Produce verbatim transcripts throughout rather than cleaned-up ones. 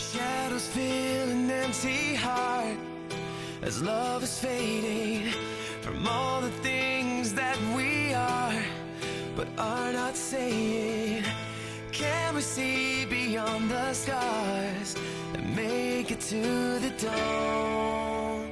Shadows fill an empty heart as love is fading from all the things that we are but are not saying. Can we see beyond the stars and make it to the dawn?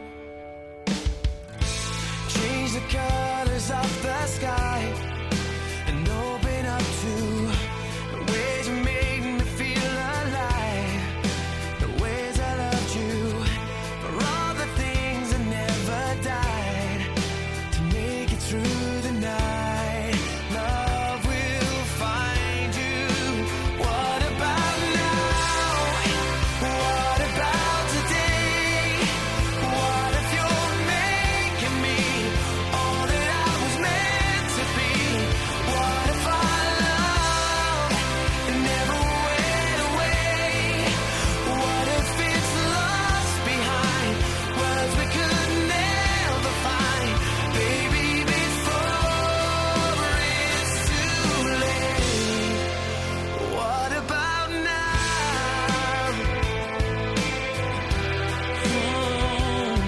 Change the colors of the sky and open up to the ways you made me feel alive, the ways I loved you, for all the things that never died, to make it through the night. Love will find you. What about now? What about today? What if you're making me all that I was meant to be? What if our love never went away? What if it's lost behind words we could never find? Baby, before it's too late. What about now? Oh.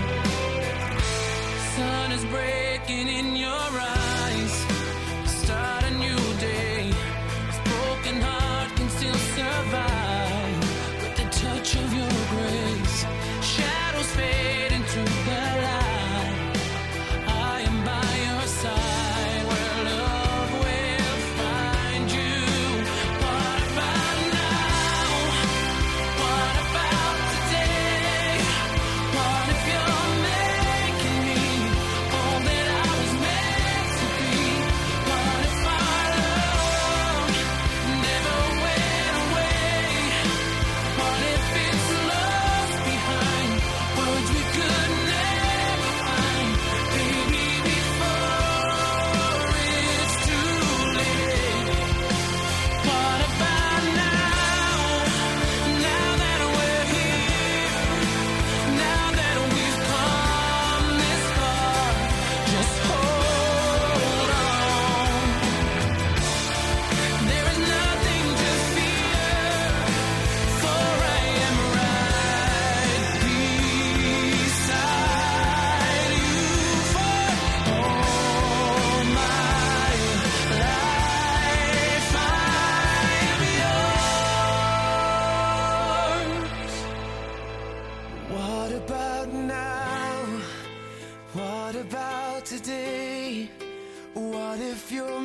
Sun is breaking in your eyes. Start a new day. This broken heart can still survive with the touch of your grace. Shadows fade into the light. I am by your side where love will find you. What about now? What about today? What if you're making me all that I was meant to be? What if our love never went away? What if it's lost behind words we could never find? Baby, before it's too late. What about now? Now that we're here, now that we've come this far, just hold on. There is nothing to fear, for I am right beside you for all my life. I'm yours. What about now? What about today? What if you're